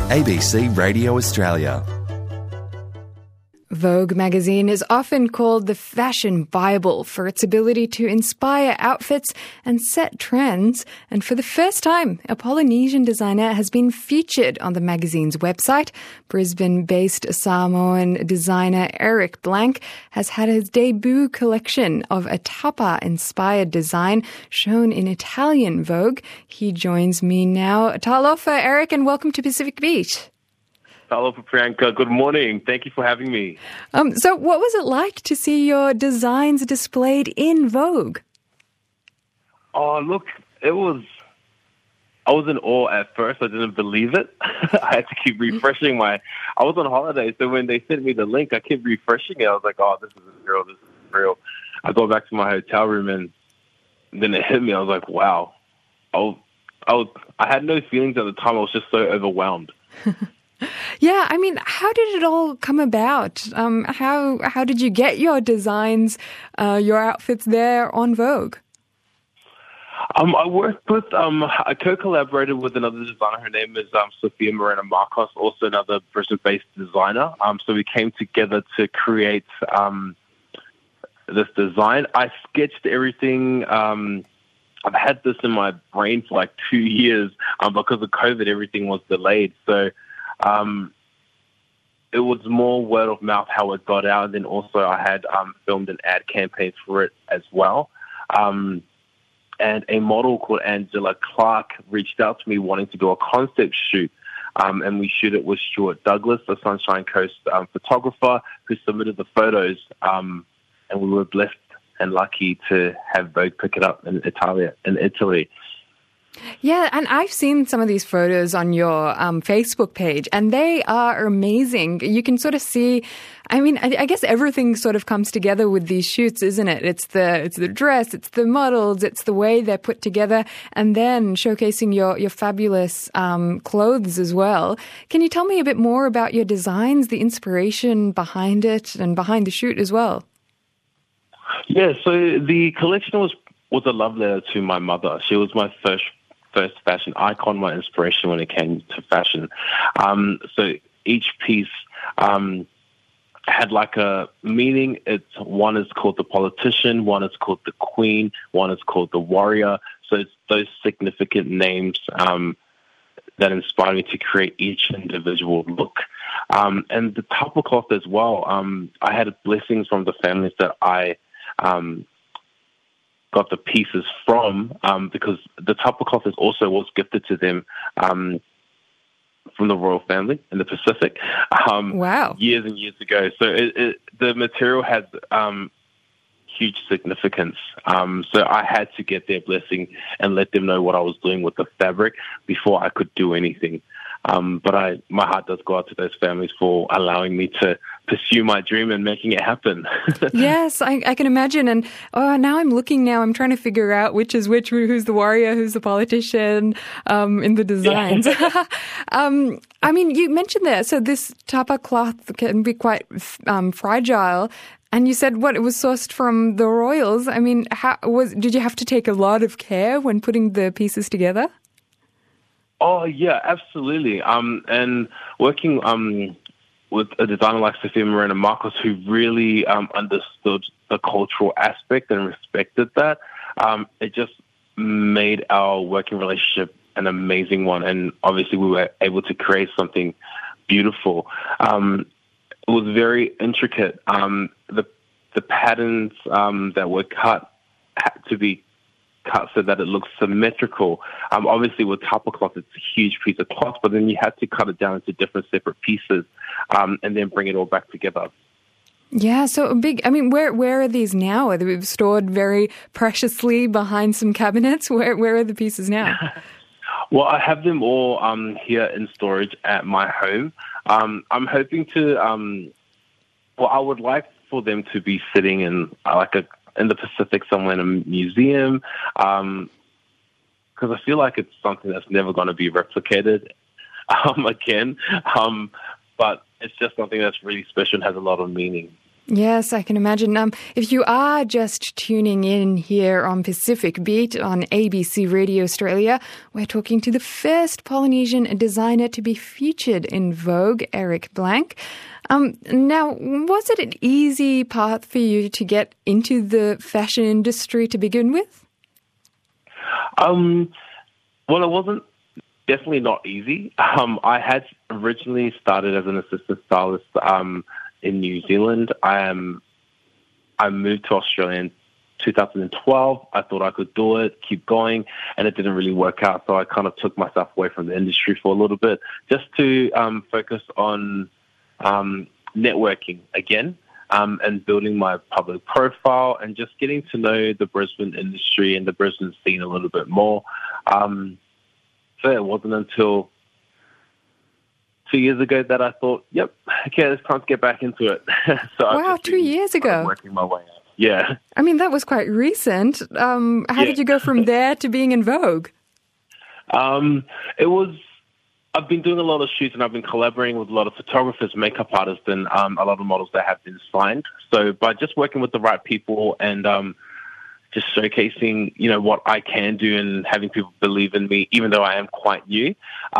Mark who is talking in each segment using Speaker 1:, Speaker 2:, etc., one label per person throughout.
Speaker 1: ABC Radio Australia.
Speaker 2: Vogue magazine is often called the fashion Bible for its ability to inspire outfits and set trends. And for the first time, a Polynesian designer has been featured on the magazine's website. Brisbane-based Samoan designer Eric Blank has had his debut collection of a tapa-inspired design shown in Italian Vogue. He joins me now. Talofa, Eric, and welcome to Pacific Beach.
Speaker 3: Hello, Priyanka. Good morning. Thank you for having me.
Speaker 2: So what was it like to see your designs displayed in Vogue?
Speaker 3: Oh, look, I was in awe at first. I didn't believe it. I had to keep refreshing I was on holiday, so when they sent me the link, I kept refreshing it. I was like, oh, this is real. This is real. I go back to my hotel room, and then it hit me. I was like, wow. I had no feelings at the time. I was just so overwhelmed.
Speaker 2: Yeah, I mean, how did it all come about? How did you get your designs, your outfits there on Vogue?
Speaker 3: I worked with, I co-collaborated with another designer. Her name is Sophia Morena Marcos, also another Brisbane-based designer. So we came together to create this design. I sketched everything. I've had this in my brain for like 2 years. Because of COVID, everything was delayed. So it was more word of mouth how it got out. And then also I had filmed an ad campaign for it as well. And a model called Angela Clark reached out to me wanting to do a concept shoot. And we shoot it with Stuart Douglas, the Sunshine Coast photographer, who submitted the photos. And we were blessed and lucky to have Vogue pick it up in Italy.
Speaker 2: Yeah, and I've seen some of these photos on your Facebook page, and they are amazing. You can sort of see, I mean, I guess everything sort of comes together with these shoots, isn't it? It's the dress, it's the models, it's the way they're put together, and then showcasing your fabulous clothes as well. Can you tell me a bit more about your designs, the inspiration behind it, and behind the shoot as well?
Speaker 3: Yeah, so the collection was a love letter to my mother. She was my first fashion icon, my inspiration when it came to fashion. So each piece had like a meaning. One is called the politician, one is called the queen, one is called the warrior. So it's those significant names that inspired me to create each individual look. And the tapa cloth as well. I had blessings from the families that I got the pieces from, because the tapa cloth was gifted to them from the royal family in the Pacific.
Speaker 2: Wow!
Speaker 3: Years and years ago. So the material has huge significance. So I had to get their blessing and let them know what I was doing with the fabric before I could do anything. But my heart does go out to those families for allowing me to pursue my dream and making it happen.
Speaker 2: Yes, I can imagine. And now I'm trying to figure out which is which, who's the warrior, who's the politician in the designs. Yeah. I mean, you mentioned there, so this tapa cloth can be quite fragile. And you said, it was sourced from the royals. I mean, did you have to take a lot of care when putting the pieces together?
Speaker 3: Oh, yeah, absolutely. And working with a designer like Sophia Morena Marcos, who really understood the cultural aspect and respected that, it just made our working relationship an amazing one. And obviously we were able to create something beautiful. It was very intricate. The patterns that were cut had to be cut so that it looks symmetrical. Obviously with tapa cloth, it's a huge piece of cloth, but then you had to cut it down into different separate pieces and then bring it all back together.
Speaker 2: Yeah, so big. I mean, where are these now? Are they stored very preciously behind some cabinets? Where are the pieces now?
Speaker 3: Well, I have them all here in storage at my home. I'm hoping to, I would like for them to be sitting in in the Pacific somewhere in a museum, because I feel like it's something that's never going to be replicated again. But it's just something that's really special and has a lot of meaning.
Speaker 2: Yes, I can imagine. If you are just tuning in here on Pacific Beat on ABC Radio Australia, we're talking to the first Polynesian designer to be featured in Vogue, Eric Blank. Now, was it an easy path for you to get into the fashion industry to begin with?
Speaker 3: Well, it wasn't definitely not easy. I had originally started as an assistant stylist in New Zealand. I moved to Australia in 2012. I thought I could do it, keep going, and it didn't really work out. So I kind of took myself away from the industry for a little bit just to focus on networking again and building my public profile and just getting to know the Brisbane industry and the Brisbane scene a little bit more. So it wasn't until 2 years ago that I thought, yep, okay, it's time to get back into it. So
Speaker 2: wow, 2 years ago.
Speaker 3: Working my way up. Yeah.
Speaker 2: I mean, that was quite recent. How did you go from there to being in Vogue?
Speaker 3: I've been doing a lot of shoots and I've been collaborating with a lot of photographers, makeup artists, and a lot of models that have been signed. So by just working with the right people and just showcasing, what I can do and having people believe in me, even though I am quite new,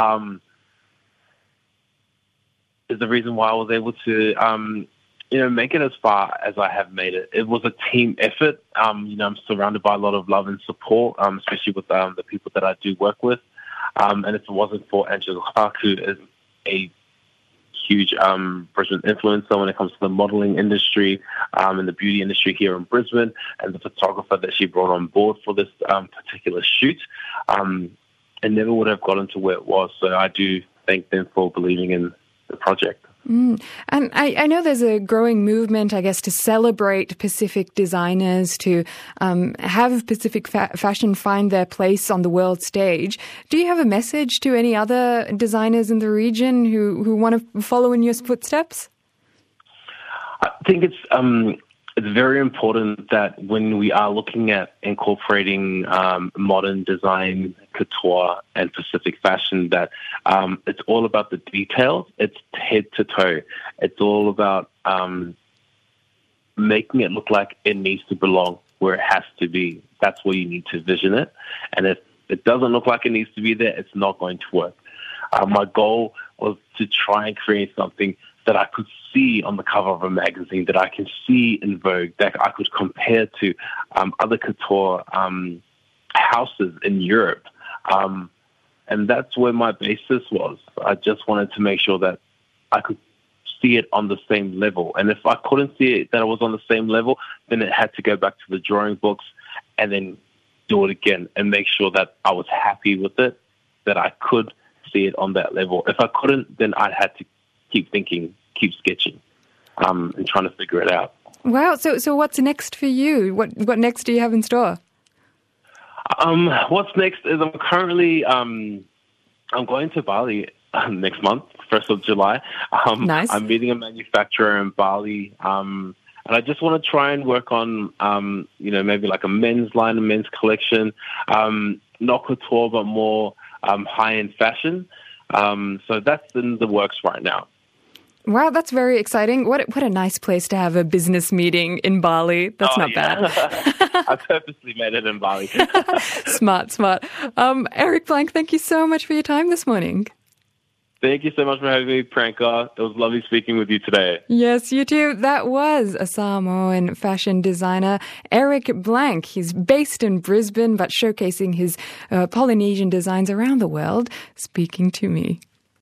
Speaker 3: is the reason why I was able to, make it as far as I have made it. It was a team effort. I'm surrounded by a lot of love and support, especially with the people that I do work with. And if it wasn't for Angela Clark, who is a huge Brisbane influencer when it comes to the modeling industry and the beauty industry here in Brisbane, and the photographer that she brought on board for this particular shoot, it never would have gotten to where it was. So I do thank them for believing in the project.
Speaker 2: And I know there's a growing movement, I guess, to celebrate Pacific designers, to have Pacific fashion find their place on the world stage. Do you have a message to any other designers in the region who want to follow in your footsteps?
Speaker 3: I think it's very important that when we are looking at incorporating modern design, couture, and Pacific fashion, that it's all about the details. It's head to toe. It's all about making it look like it needs to belong where it has to be. That's where you need to vision it. And if it doesn't look like it needs to be there, it's not going to work. My goal was to try and create something that I could see on the cover of a magazine, that I can see in Vogue, that I could compare to other couture houses in Europe. And that's where my basis was. I just wanted to make sure that I could see it on the same level. And if I couldn't see it, that it was on the same level, then it had to go back to the drawing books and then do it again and make sure that I was happy with it, that I could see it on that level. If I couldn't, then I had to keep thinking, keep sketching, and trying to figure it out.
Speaker 2: Wow. So what's next for you? What next do you have in store?
Speaker 3: What's next is I'm currently I'm going to Bali next month, 1st of July.
Speaker 2: Nice.
Speaker 3: I'm meeting a manufacturer in Bali, and I just want to try and work on maybe like a men's line, a men's collection, not couture but more high-end fashion. So that's in the works right now.
Speaker 2: Wow, that's very exciting. What a nice place to have a business meeting in Bali. That's not bad.
Speaker 3: I purposely made it in Bali.
Speaker 2: Smart. Eric Blank, thank you so much for your time this morning.
Speaker 3: Thank you so much for having me, Priyanka. It was lovely speaking with you today.
Speaker 2: Yes, you too. That was a Samoan fashion designer, Eric Blank. He's based in Brisbane, but showcasing his Polynesian designs around the world, speaking to me.